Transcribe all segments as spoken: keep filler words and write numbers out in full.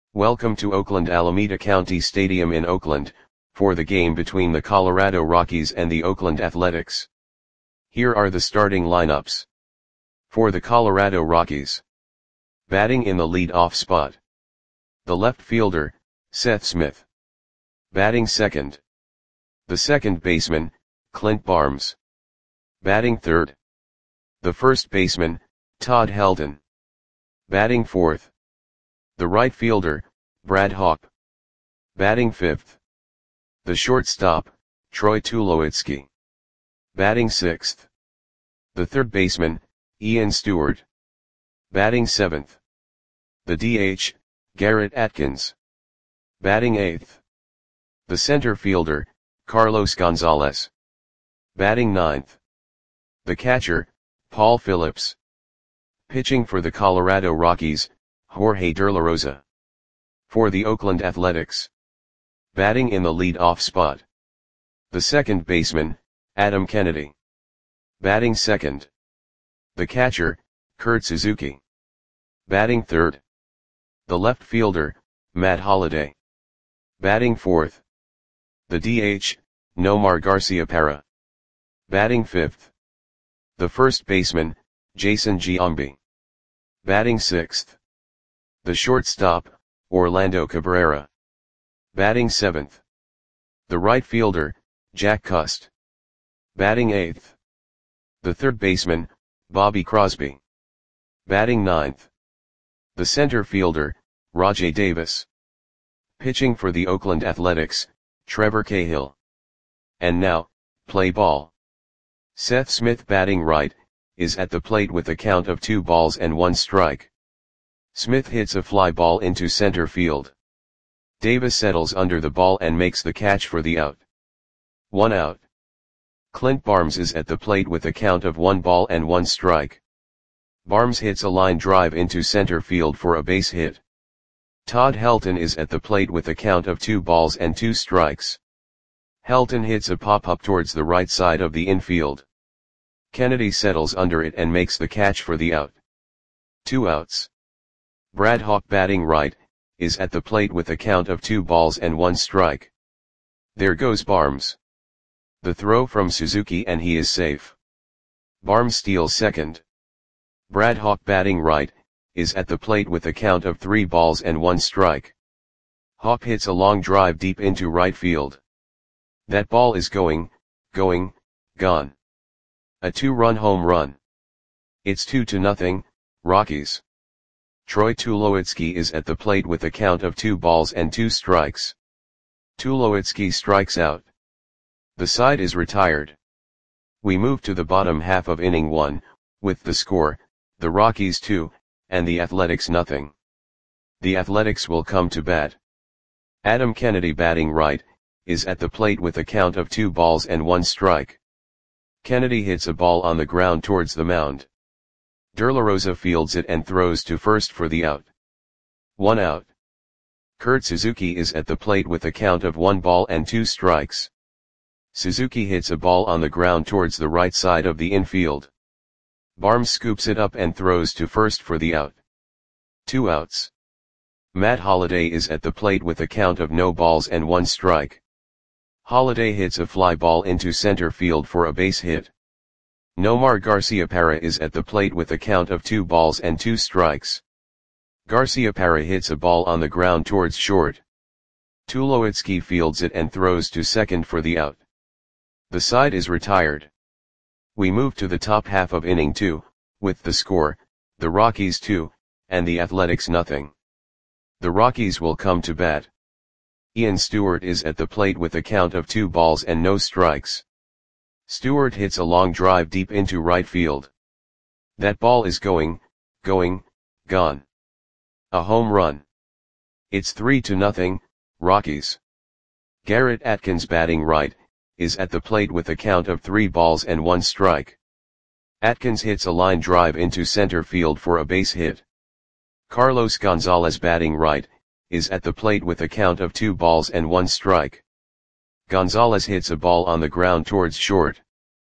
Welcome to Oakland Alameda County Stadium in Oakland, for the game between the Colorado Rockies and the Oakland Athletics. Here are the starting lineups. For the Colorado Rockies. Batting in the lead-off spot. The left fielder, Seth Smith. Batting second. The second baseman, Clint Barnes. Batting third. The first baseman, Todd Helton. Batting fourth. The right fielder, Brad Hawpe. Batting fifth. The shortstop, Troy Tulowitzki. Batting sixth. The third baseman, Ian Stewart. Batting seventh. The D H, Garrett Atkins. Batting eighth. The center fielder, Carlos Gonzalez. Batting ninth. The catcher, Paul Phillips. Pitching for the Colorado Rockies, Jorge De La Rosa. For the Oakland Athletics. Batting in the lead-off spot. The second baseman, Adam Kennedy. Batting second. The catcher, Kurt Suzuki. Batting third. The left fielder, Matt Holliday. Batting fourth. The D H, Nomar Garciaparra. Batting fifth. The first baseman, Jason Giambi. Batting sixth. The shortstop, Orlando Cabrera. Batting seventh. The right fielder, Jack Cust. Batting eighth. The third baseman, Bobby Crosby. Batting ninth. The center fielder, Rajai Davis. Pitching for the Oakland Athletics, Trevor Cahill. And now, play ball. Seth Smith batting right, is at the plate with a count of two balls and one strike. Smith hits a fly ball into center field. Davis settles under the ball and makes the catch for the out. One out. Clint Barnes is at the plate with a count of one ball and one strike. Barnes hits a line drive into center field for a base hit. Todd Helton is at the plate with a count of two balls and two strikes. Helton hits a pop-up towards the right side of the infield. Kennedy settles under it and makes the catch for the out. Two outs. Brad Hawpe batting right, is at the plate with a count of two balls and one strike. There goes Barnes. The throw from Suzuki and he is safe. Barnes steals second. Brad Hawpe batting right, is at the plate with a count of three balls and one strike. Hawpe hits a long drive deep into right field. That ball is going, going, gone. A two-run home run. It's two to nothing, Rockies. Troy Tulowitzki is at the plate with a count of two balls and two strikes. Tulowitzki strikes out. The side is retired. We move to the bottom half of inning one, with the score, the Rockies two, and the Athletics nothing. The Athletics will come to bat. Adam Kennedy batting right, is at the plate with a count of two balls and one strike. Kennedy hits a ball on the ground towards the mound. De La Rosa fields it and throws to first for the out. One out. Kurt Suzuki is at the plate with a count of one ball and two strikes. Suzuki hits a ball on the ground towards the right side of the infield. Barnes scoops it up and throws to first for the out. Two outs. Matt Holliday is at the plate with a count of no balls and one strike. Holliday hits a fly ball into center field for a base hit. Nomar Garciaparra is at the plate with a count of two balls and two strikes. Garciaparra hits a ball on the ground towards short. Tulowitzki fields it and throws to second for the out. The side is retired. We move to the top half of inning two, with the score, the Rockies two, and the Athletics nothing. The Rockies will come to bat. Ian Stewart is at the plate with a count of two balls and no strikes. Stewart hits a long drive deep into right field. That ball is going, going, gone. A home run. It's three to nothing, Rockies. Garrett Atkins batting right, is at the plate with a count of three balls and one strike. Atkins hits a line drive into center field for a base hit. Carlos Gonzalez batting right, is at the plate with a count of two balls and one strike. Gonzalez hits a ball on the ground towards short.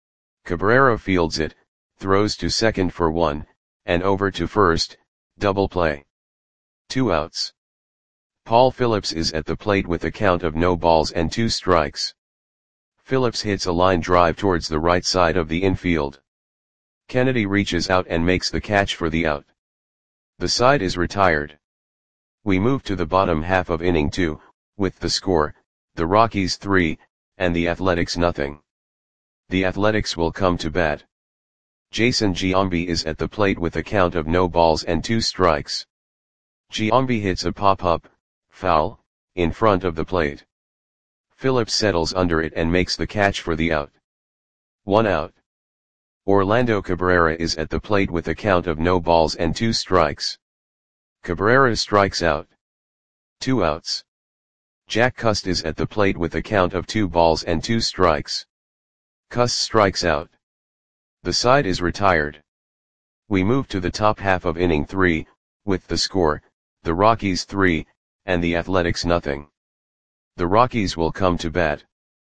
Cabrera fields it, throws to second for one, and over to first, double play. Two outs. Paul Phillips is at the plate with a count of no balls and two strikes. Phillips hits a line drive towards the right side of the infield. Kennedy reaches out and makes the catch for the out. The side is retired. We move to the bottom half of inning two, with the score, the Rockies three, and the Athletics nothing. The Athletics will come to bat. Jason Giambi is at the plate with a count of no balls and two strikes. Giambi hits a pop-up, foul, in front of the plate. Phillips settles under it and makes the catch for the out. One out. Orlando Cabrera is at the plate with a count of no balls and two strikes. Cabrera strikes out. Two outs. Jack Cust is at the plate with a count of two balls and two strikes. Cust strikes out. The side is retired. We move to the top half of inning three, with the score, the Rockies three, and the Athletics nothing. The Rockies will come to bat.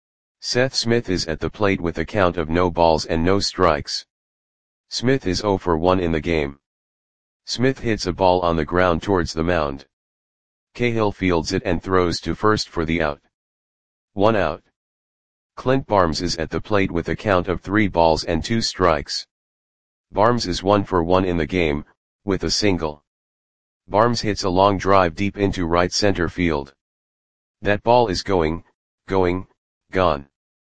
Seth Smith is at the plate with a count of no balls and no strikes. Smith is zero for one in the game. Smith hits a ball on the ground towards the mound. Cahill fields it and throws to first for the out. One out. Clint Barnes is at the plate with a count of three balls and two strikes. Barnes is one for one in the game, with a single. Barnes hits a long drive deep into right center field. That ball is going, going, gone.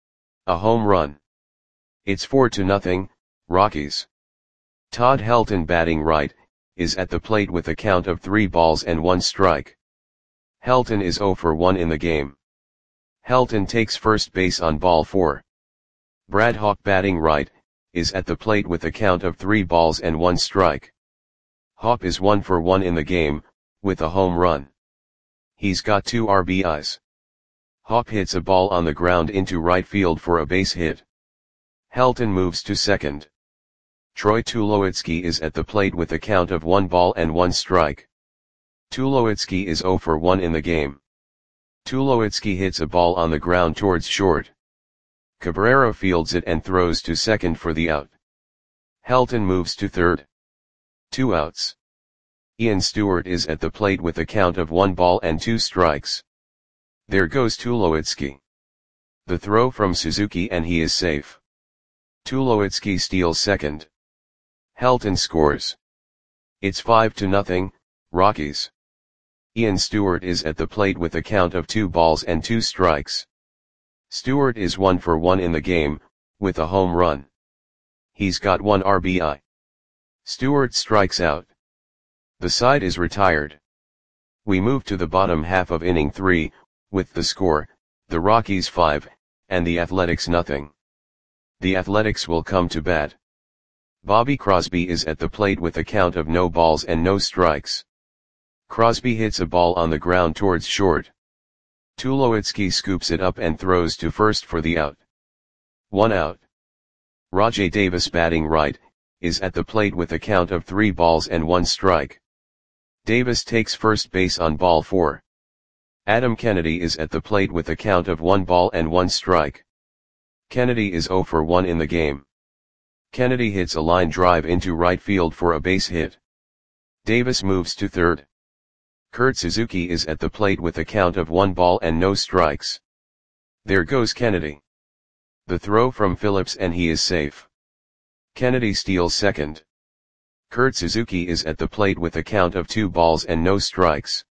A home run. It's four to nothing, Rockies. Todd Helton, batting right, is at the plate with a count of three balls and one strike. Helton is zero for one in the game. Helton takes first base on ball four. Brad Hawk, batting right, is at the plate with a count of three balls and one strike. Hawk is one for one in the game, with a home run. He's got two R B Is. Hawk hits a ball on the ground into right field for a base hit. Helton moves to second. Troy Tulowitzki is at the plate with a count of one ball and one strike. Tulowitzki is zero for one in the game. Tulowitzki hits a ball on the ground towards short. Cabrera fields it and throws to second for the out. Helton moves to third. Two outs. Ian Stewart is at the plate with a count of one ball and two strikes. There goes Tulowitzki. The throw from Suzuki and he is safe. Tulowitzki steals second. Helton scores. It's five to nothing, Rockies. Ian Stewart is at the plate with a count of two balls and two strikes. Stewart is one for one in the game, with a home run. He's got one R B I. Stewart strikes out. The side is retired. We move to the bottom half of inning three, with the score, the Rockies five, and the Athletics nothing. The Athletics will come to bat. Bobby Crosby is at the plate with a count of no balls and no strikes. Crosby hits a ball on the ground towards short. Tulowitzki scoops it up and throws to first for the out. One out. Rajai Davis, batting right, is at the plate with a count of three balls and one strike. Davis takes first base on ball four. Adam Kennedy is at the plate with a count of one ball and one strike. Kennedy is zero for one in the game. Kennedy hits a line drive into right field for a base hit. Davis moves to third. Kurt Suzuki is at the plate with a count of one ball and no strikes. There goes Kennedy. The throw from Phillips and he is safe. Kennedy steals second. Kurt Suzuki is at the plate with a count of two balls and no strikes.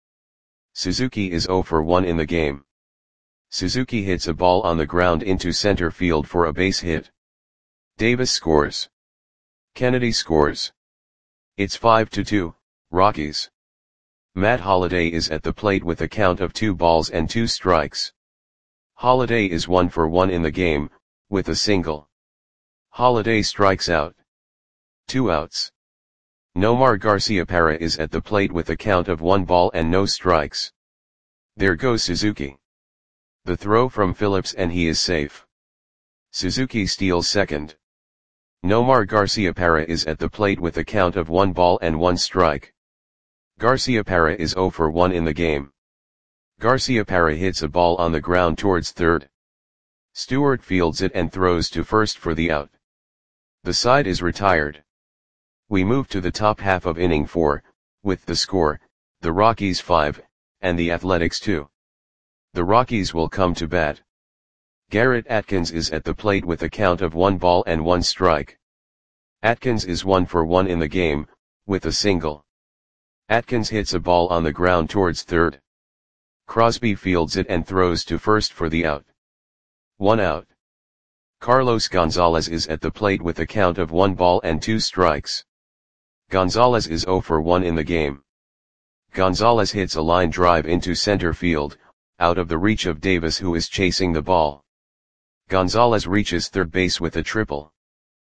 Suzuki is zero for one in the game. Suzuki hits a ball on the ground into center field for a base hit. Davis scores. Kennedy scores. It's five to two, Rockies. Matt Holliday is at the plate with a count of two balls and two strikes. Holliday is one for one in the game, with a single. Holliday strikes out. Two outs. Nomar Garciaparra is at the plate with a count of one ball and no strikes. There goes Suzuki. The throw from Phillips and he is safe. Suzuki steals second. Nomar Garciaparra is at the plate with a count of one ball and one strike. Garciaparra is zero for one in the game. Garciaparra hits a ball on the ground towards third. Stewart fields it and throws to first for the out. The side is retired. We move to the top half of inning four, with the score, the Rockies five, and the Athletics two. The Rockies will come to bat. Garrett Atkins is at the plate with a count of one ball and one strike. Atkins is one for one in the game, with a single. Atkins hits a ball on the ground towards third. Crosby fields it and throws to first for the out. One out. Carlos Gonzalez is at the plate with a count of one ball and two strikes. Gonzalez is zero for one in the game. Gonzalez hits a line drive into center field, out of the reach of Davis, who is chasing the ball. Gonzalez reaches third base with a triple.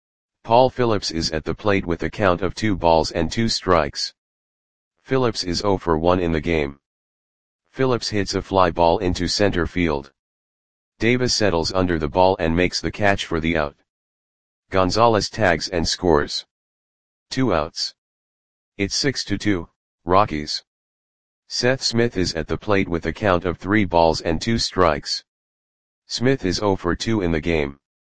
Paul Phillips is at the plate with a count of two balls and two strikes. Phillips is zero for one in the game. Phillips hits a fly ball into center field. Davis settles under the ball and makes the catch for the out. Gonzalez tags and scores. Two outs. It's six to two, Rockies. Seth Smith is at the plate with a count of three balls and two strikes. Smith is zero for two in the game.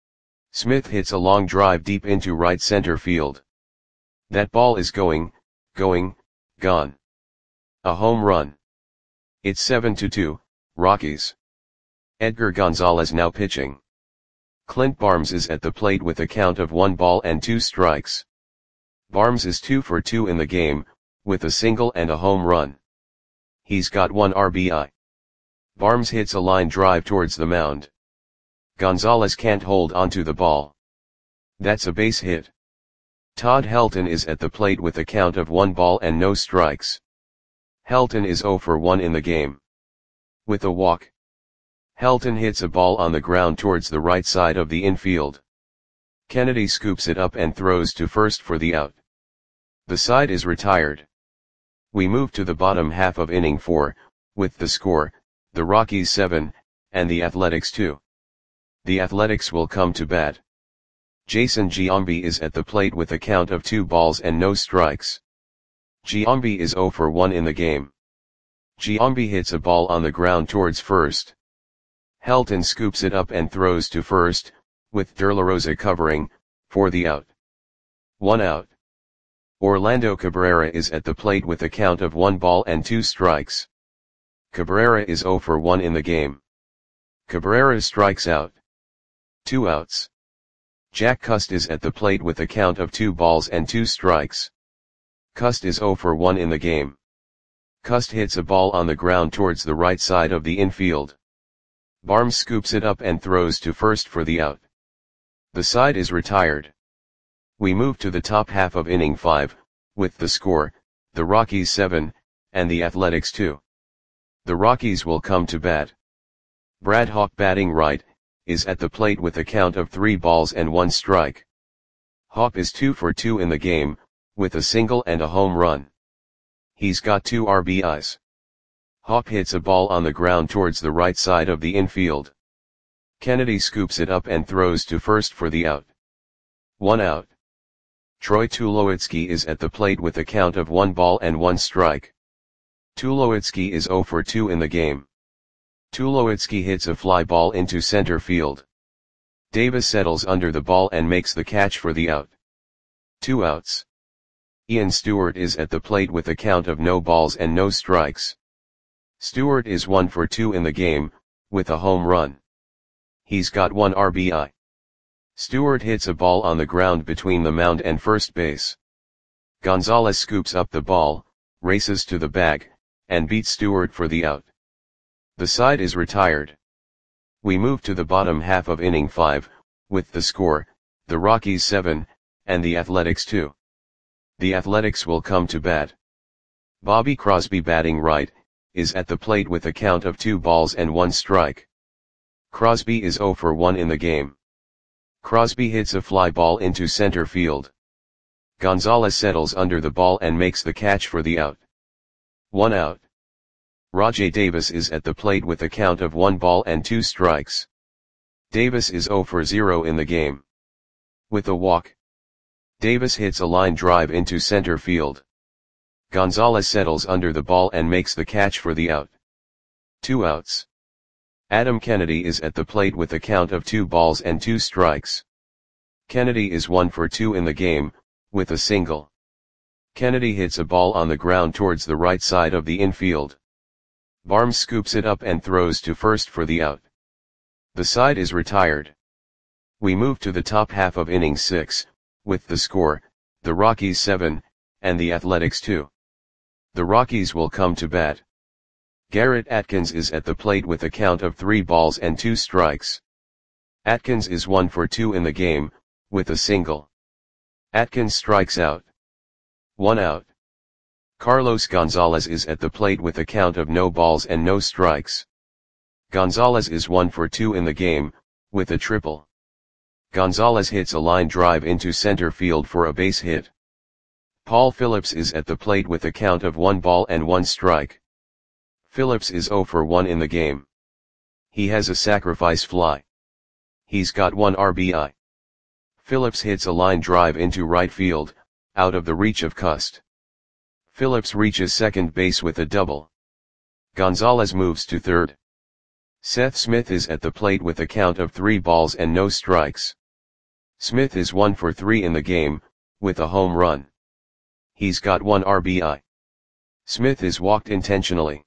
Smith hits a long drive deep into right center field. That ball is going, going, gone. A home run. It's seven to two, Rockies. Edgar Gonzalez now pitching. Clint Barnes is at the plate with a count of one ball and two strikes. Barnes is two for two in the game, with a single and a home run. He's got one R B I. Barnes hits a line drive towards the mound. Gonzalez can't hold onto the ball. That's a base hit. Todd Helton is at the plate with a count of one ball and no strikes. Helton is zero for one in the game. With a walk. Helton hits a ball on the ground towards the right side of the infield. Kennedy scoops it up and throws to first for the out. The side is retired. We move to the bottom half of inning four, with the score, the Rockies seven, and the Athletics two. The Athletics will come to bat. Jason Giambi is at the plate with a count of two balls and no strikes. Giambi is zero for one in the game. Giambi hits a ball on the ground towards first. Helton scoops it up and throws to first, with De La Rosa covering, for the out. One out. Orlando Cabrera is at the plate with a count of one ball and two strikes. Cabrera is zero for one in the game. Cabrera strikes out. Two outs. Jack Cust is at the plate with a count of two balls and two strikes. Cust is zero for one in the game. Cust hits a ball on the ground towards the right side of the infield. Barnes scoops it up and throws to first for the out. The side is retired. We move to the top half of inning five, with the score, the Rockies seven, and the Athletics two. The Rockies will come to bat. Brad Hawk, batting right, is at the plate with a count of three balls and one strike. Hawk is two for two in the game, with a single and a home run. He's got two R B Is. Hawk hits a ball on the ground towards the right side of the infield. Kennedy scoops it up and throws to first for the out. One out. Troy Tulowitzki is at the plate with a count of one ball and one strike. Tulowitzki is zero for two in the game. Tulowitzki hits a fly ball into center field. Davis settles under the ball and makes the catch for the out. Two outs. Ian Stewart is at the plate with a count of no balls and no strikes. Stewart is one for two in the game, with a home run. He's got one R B I. Stewart hits a ball on the ground between the mound and first base. Gonzalez scoops up the ball, races to the bag, and beats Stewart for the out. The side is retired. We move to the bottom half of inning five, with the score, the Rockies seven, and the Athletics two. The Athletics will come to bat. Bobby Crosby, batting right, is at the plate with a count of two balls and one strike. Crosby is zero for one in the game. Crosby hits a fly ball into center field. Gonzalez settles under the ball and makes the catch for the out. One out. Rajai Davis is at the plate with a count of one ball and two strikes. Davis is zero for zero in the game. With a walk. Davis hits a line drive into center field. Gonzalez settles under the ball and makes the catch for the out. Two outs. Adam Kennedy is at the plate with a count of two balls and two strikes. Kennedy is one for two in the game, with a single. Kennedy hits a ball on the ground towards the right side of the infield. Barnes scoops it up and throws to first for the out. The side is retired. We move to the top half of inning six, with the score, the Rockies seven, and the Athletics two. The Rockies will come to bat. Garrett Atkins is at the plate with a count of three balls and two strikes. Atkins is one for two in the game, with a single. Atkins strikes out. One out. Carlos Gonzalez is at the plate with a count of no balls and no strikes. Gonzalez is one for two in the game, with a triple. Gonzalez hits a line drive into center field for a base hit. Paul Phillips is at the plate with a count of one ball and one strike. Phillips is zero for one in the game. He has a sacrifice fly. He's got one R B I. Phillips hits a line drive into right field, out of the reach of Cust. Phillips reaches second base with a double. Gonzalez moves to third. Seth Smith is at the plate with a count of three balls and no strikes. Smith is one for three in the game, with a home run. He's got one R B I. Smith is walked intentionally.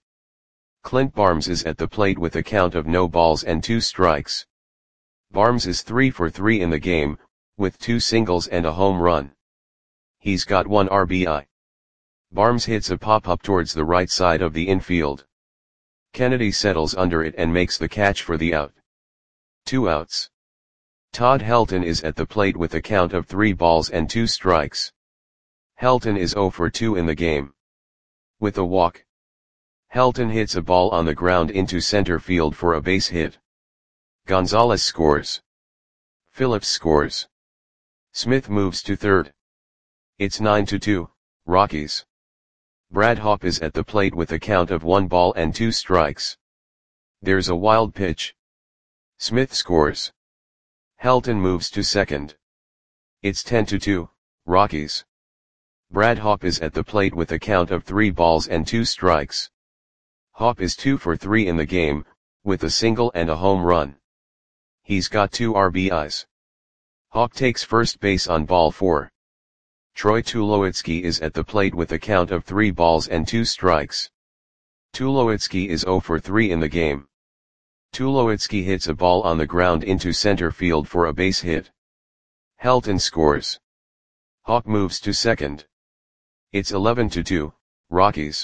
Clint Barnes is at the plate with a count of no balls and two strikes. Barnes is three for three in the game, with two singles and a home run. He's got one R B I. Barnes hits a pop-up towards the right side of the infield. Kennedy settles under it and makes the catch for the out. Two outs. Todd Helton is at the plate with a count of three balls and two strikes. Helton is zero for two in the game. With a walk. Helton hits a ball on the ground into center field for a base hit. Gonzalez scores. Phillips scores. Smith moves to third. It's nine to two, Rockies. Brad Hawpe is at the plate with a count of one ball and two strikes. There's a wild pitch. Smith scores. Helton moves to second. It's ten to two, Rockies. Brad Hawpe is at the plate with a count of three balls and two strikes. Hawpe is two for three in the game, with a single and a home run. He's got two R B Is. Hawpe takes first base on ball four. Troy Tulowitzki is at the plate with a count of three balls and two strikes. Tulowitzki is zero for three in the game. Tulowitzki hits a ball on the ground into center field for a base hit. Helton scores. Hawpe moves to second. It's eleven to two, Rockies.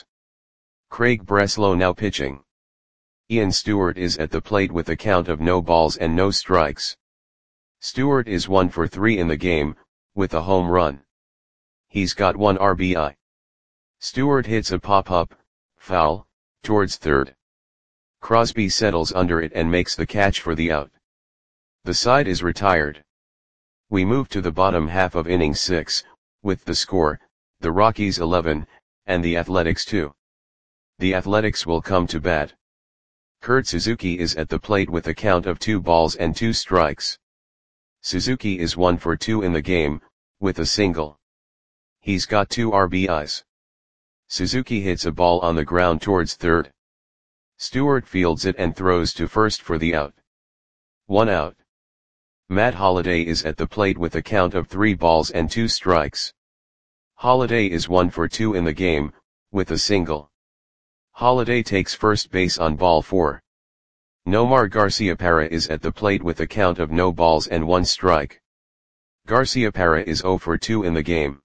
Craig Breslow now pitching. Ian Stewart is at the plate with a count of no balls and no strikes. Stewart is one for three in the game, with a home run. He's got one R B I. Stewart hits a pop-up, foul, towards third. Crosby settles under it and makes the catch for the out. The side is retired. We move to the bottom half of inning six, with the score, the Rockies eleven, and the Athletics two. The Athletics will come to bat. Kurt Suzuki is at the plate with a count of two balls and two strikes. Suzuki is one for two in the game, with a single. He's got two R B Is. Suzuki hits a ball on the ground towards third. Stewart fields it and throws to first for the out. One out. Matt Holliday is at the plate with a count of three balls and two strikes. Holliday is one for two in the game, with a single. Holliday takes first base on ball four. Nomar Garciaparra is at the plate with a count of no balls and one strike. Garciaparra is zero for two in the game.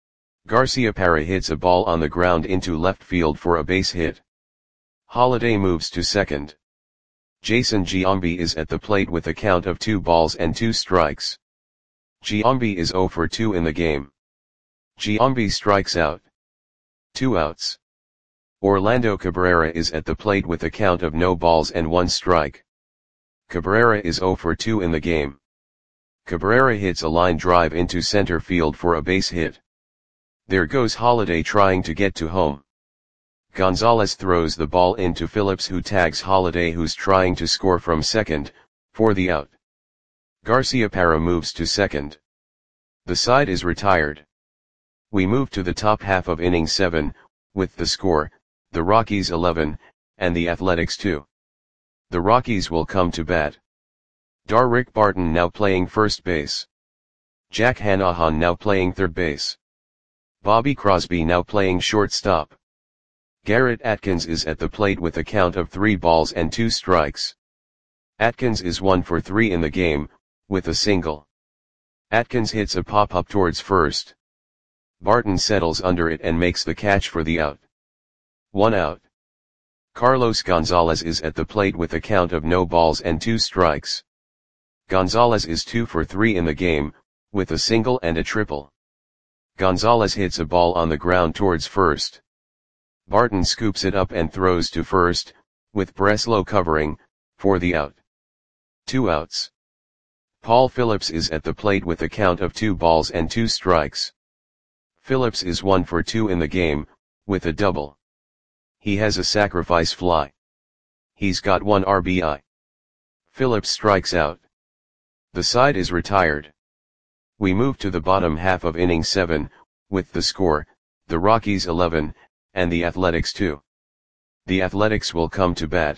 Garciaparra hits a ball on the ground into left field for a base hit. Holliday moves to second. Jason Giambi is at the plate with a count of two balls and two strikes. Giambi is zero for two in the game. Giambi strikes out. Two outs. Orlando Cabrera is at the plate with a count of no balls and one strike. Cabrera is zero for two in the game. Cabrera hits a line drive into center field for a base hit. There goes Holliday trying to get to home. Gonzalez throws the ball into Phillips, who tags Holliday, who's trying to score from second, for the out. Garciaparra moves to second. The side is retired. We move to the top half of inning seven, with the score, the Rockies eleven, and the Athletics two. The Rockies will come to bat. Darrick Barton now playing first base. Jack Hanahan now playing third base. Bobby Crosby now playing shortstop. Garrett Atkins is at the plate with a count of three balls and two strikes. Atkins is one for three in the game, with a single. Atkins hits a pop-up towards first. Barton settles under it and makes the catch for the out. One out. Carlos Gonzalez is at the plate with a count of no balls and two strikes. Gonzalez is two for three in the game, with a single and a triple. Gonzalez hits a ball on the ground towards first. Barton scoops it up and throws to first, with Breslow covering, for the out. Two outs. Paul Phillips is at the plate with a count of two balls and two strikes. Phillips is one for two in the game, with a double. He has a sacrifice fly. He's got one R B I. Phillips strikes out. The side is retired. We move to the bottom half of inning seven, with the score, the Rockies eleven, and the Athletics two. The Athletics will come to bat.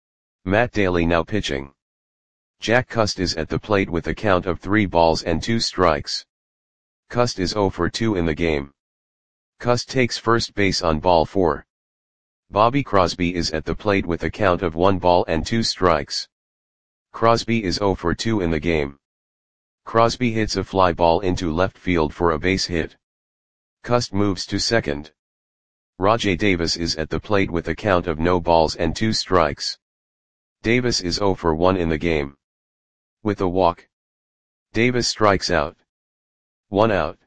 Matt Daly now pitching. Jack Cust is at the plate with a count of three balls and two strikes. Cust is zero for two in the game. Cust takes first base on ball four. Bobby Crosby is at the plate with a count of one ball and two strikes. Crosby is zero for two in the game. Crosby hits a fly ball into left field for a base hit. Cust moves to second. Rajai Davis is at the plate with a count of no balls and two strikes. Davis is zero for one in the game. With a walk, Davis strikes out. One out.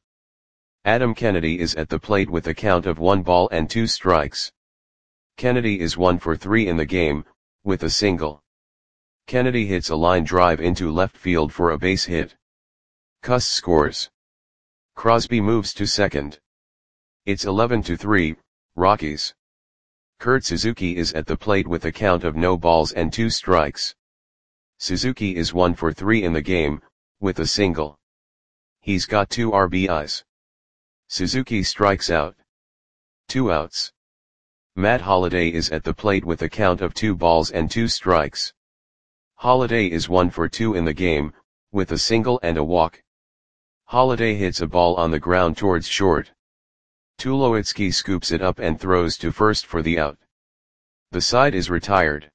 Adam Kennedy is at the plate with a count of one ball and two strikes. Kennedy is one for three in the game, with a single. Kennedy hits a line drive into left field for a base hit. Cust scores. Crosby moves to second. It's eleven to three, Rockies. Kurt Suzuki is at the plate with a count of no balls and two strikes. Suzuki is one for three in the game, with a single. He's got two R B Is. Suzuki strikes out. Two outs. Matt Holliday is at the plate with a count of two balls and two strikes. Holliday is one for two in the game, with a single and a walk. Holliday hits a ball on the ground towards short. Tulowitzki scoops it up and throws to first for the out. The side is retired.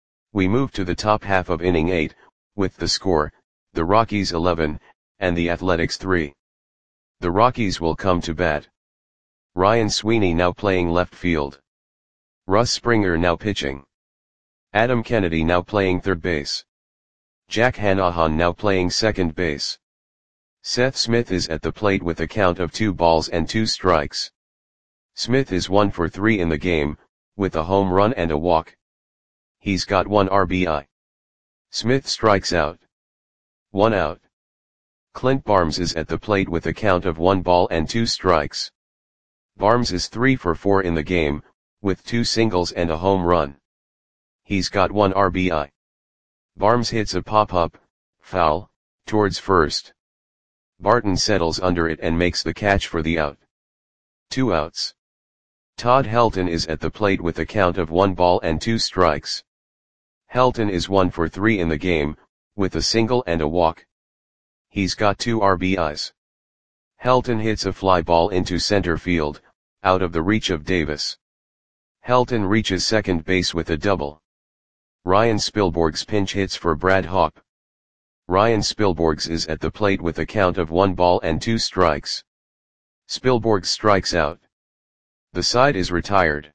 We move to the top half of inning eight, with the score, the Rockies eleven, and the Athletics three. The Rockies will come to bat. Ryan Sweeney now playing left field. Russ Springer now pitching. Adam Kennedy now playing third base. Jack Hanahan now playing second base. Seth Smith is at the plate with a count of two balls and two strikes. Smith is one for three in the game, with a home run and a walk. He's got one R B I. Smith strikes out. One out. Clint Barnes is at the plate with a count of one ball and two strikes. Barnes is three for four in the game, with two singles and a home run. He's got one R B I. Barnes hits a pop-up, foul, towards first. Barton settles under it and makes the catch for the out. Two outs. Todd Helton is at the plate with a count of one ball and two strikes. Helton is one for three in the game, with a single and a walk. He's got two R B Is. Helton hits a fly ball into center field, out of the reach of Davis. Helton reaches second base with a double. Ryan Spilborghs pinch hits for Brad Hawpe. Ryan Spilborghs is at the plate with a count of one ball and two strikes. Spilborghs strikes out. The side is retired.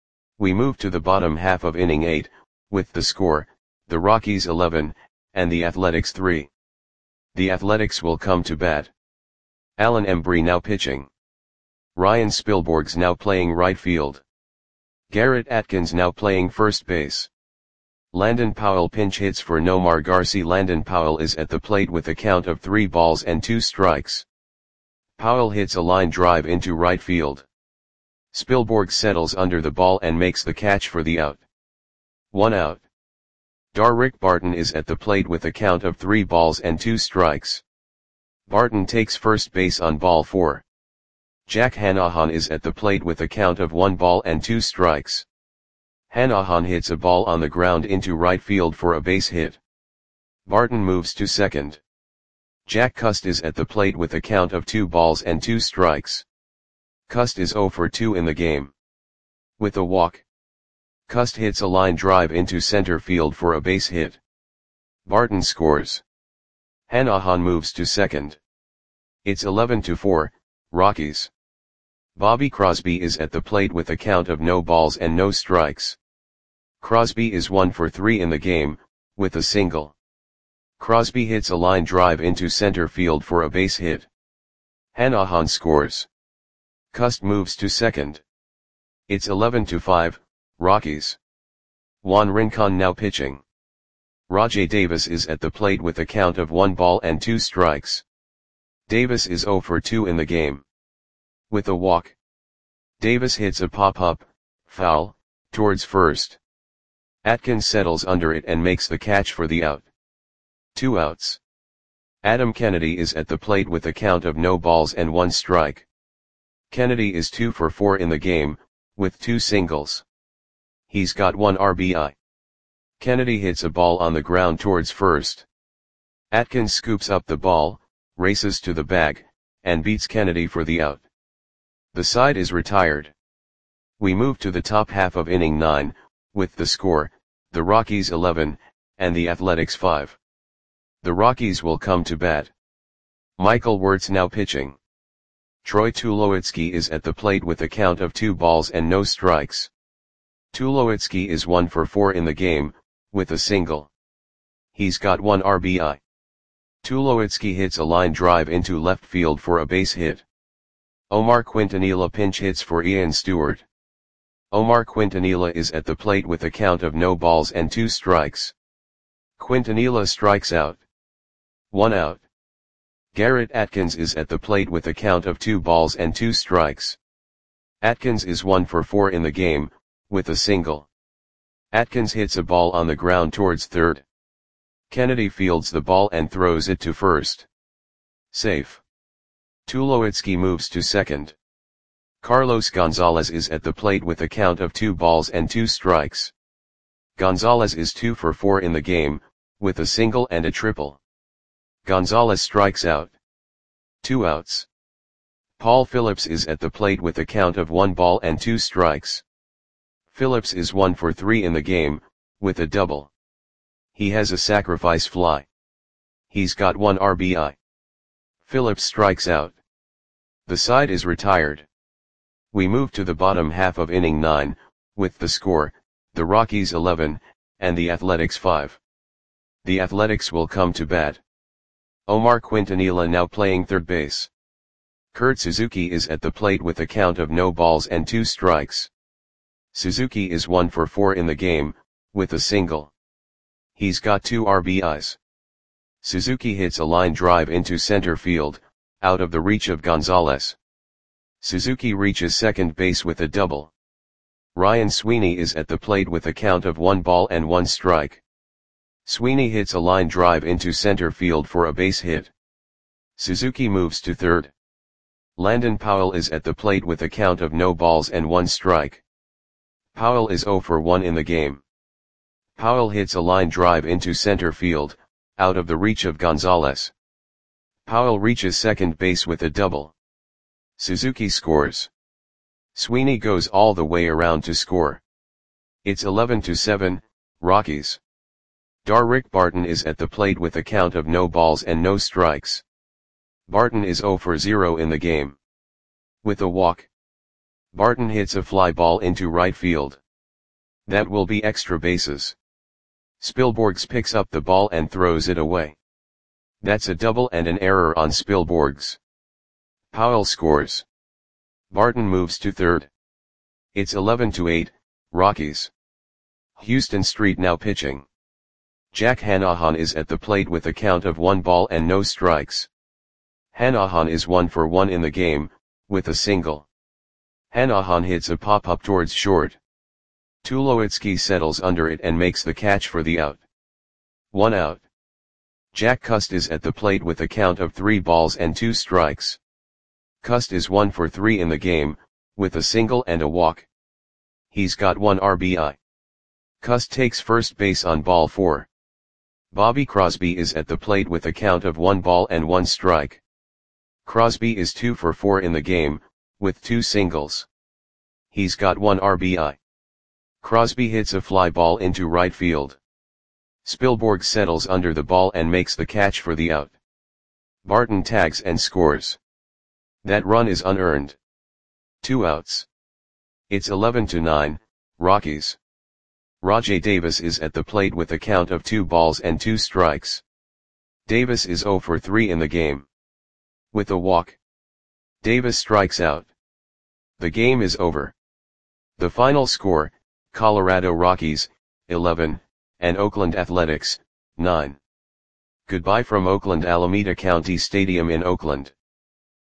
We move to the bottom half of inning eight, with the score, the Rockies eleven, and the Athletics three. The Athletics will come to bat. Alan Embry now pitching. Ryan Spilborghs now playing right field. Garrett Atkins now playing first base. Landon Powell pinch hits for Nomar Garcia. Landon Powell is at the plate with a count of three balls and two strikes. Powell hits a line drive into right field. Spilborghs settles under the ball and makes the catch for the out. One out. Darrick Barton is at the plate with a count of three balls and two strikes. Barton takes first base on ball four. Jack Hanahan is at the plate with a count of one ball and two strikes. Hanahan hits a ball on the ground into right field for a base hit. Barton moves to second. Jack Cust is at the plate with a count of two balls and two strikes. Cust is zero for two in the game. With a walk, Cust hits a line drive into center field for a base hit. Barton scores. Hanahan moves to second. It's eleven to four, Rockies. Bobby Crosby is at the plate with a count of no balls and no strikes. Crosby is one for three in the game, with a single. Crosby hits a line drive into center field for a base hit. Hanahan scores. Cust moves to second. It's eleven to five, Rockies. Juan Rincon now pitching. Rajai Davis is at the plate with a count of one ball and two strikes. Davis is zero for two in the game. With a walk, Davis hits a pop-up, foul, towards first. Atkins settles under it and makes the catch for the out. Two outs. Adam Kennedy is at the plate with a count of no balls and one strike. Kennedy is two for four in the game, with two singles. He's got one R B I. Kennedy hits a ball on the ground towards first. Atkins scoops up the ball, races to the bag, and beats Kennedy for the out. The side is retired. We move to the top half of inning nine, with the score, the Rockies eleven, and the Athletics five. The Rockies will come to bat. Michael Wirtz now pitching. Troy Tulowitzki is at the plate with a count of two balls and no strikes. Tulowitzki is one for four in the game, with a single. He's got one R B I. Tulowitzki hits a line drive into left field for a base hit. Omar Quintanilla pinch hits for Ian Stewart. Omar Quintanilla is at the plate with a count of no balls and two strikes. Quintanilla strikes out. One out. Garrett Atkins is at the plate with a count of two balls and two strikes. Atkins is one for four in the game, with a single. Atkins hits a ball on the ground towards third. Kennedy fields the ball and throws it to first. Safe. Tulowitzki moves to second. Carlos Gonzalez is at the plate with a count of two balls and two strikes. Gonzalez is two for four in the game, with a single and a triple. Gonzalez strikes out. Two outs. Paul Phillips is at the plate with a count of one ball and two strikes. Phillips is one for three in the game, with a double. He has a sacrifice fly. He's got one R B I. Phillips strikes out. The side is retired. We move to the bottom half of inning nine, with the score, the Rockies eleven, and the Athletics five. The Athletics will come to bat. Omar Quintanilla now playing third base. Kurt Suzuki is at the plate with a count of no balls and two strikes. Suzuki is one for four in the game, with a single. He's got two R B Is. Suzuki hits a line drive into center field, out of the reach of Gonzalez. Suzuki reaches second base with a double. Ryan Sweeney is at the plate with a count of one ball and one strike. Sweeney hits a line drive into center field for a base hit. Suzuki moves to third. Landon Powell is at the plate with a count of no balls and one strike. Powell is zero for one in the game. Powell hits a line drive into center field, out of the reach of Gonzalez. Powell reaches second base with a double. Suzuki scores. Sweeney goes all the way around to score. It's eleven to seven, Rockies. Darrick Barton is at the plate with a count of no balls and no strikes. Barton is zero for zero in the game. With a walk, Barton hits a fly ball into right field. That will be extra bases. Spilborghs picks up the ball and throws it away. That's a double and an error on Spilborghs. Powell scores. Barton moves to third. It's eleven to eight, Rockies. Houston Street now pitching. Jack Hanahan is at the plate with a count of one ball and no strikes. Hanahan is one for one in the game, with a single. Hanahan hits a pop-up towards short. Tulowitzki settles under it and makes the catch for the out. One out. Jack Cust is at the plate with a count of three balls and two strikes. Cust is one for three in the game, with a single and a walk. He's got one R B I. Cust takes first base on ball four. Bobby Crosby is at the plate with a count of one ball and one strike. Crosby is two for four in the game, with two singles. He's got one R B I. Crosby hits a fly ball into right field. Spilborghs settles under the ball and makes the catch for the out. Barton tags and scores. That run is unearned. Two outs. It's eleven to nine, Rockies. Rajai Davis is at the plate with a count of two balls and two strikes. Davis is zero for three in the game. With a walk, Davis strikes out. The game is over. The final score, Colorado Rockies, eleven, and Oakland Athletics, nine. Goodbye from Oakland Alameda County Stadium in Oakland.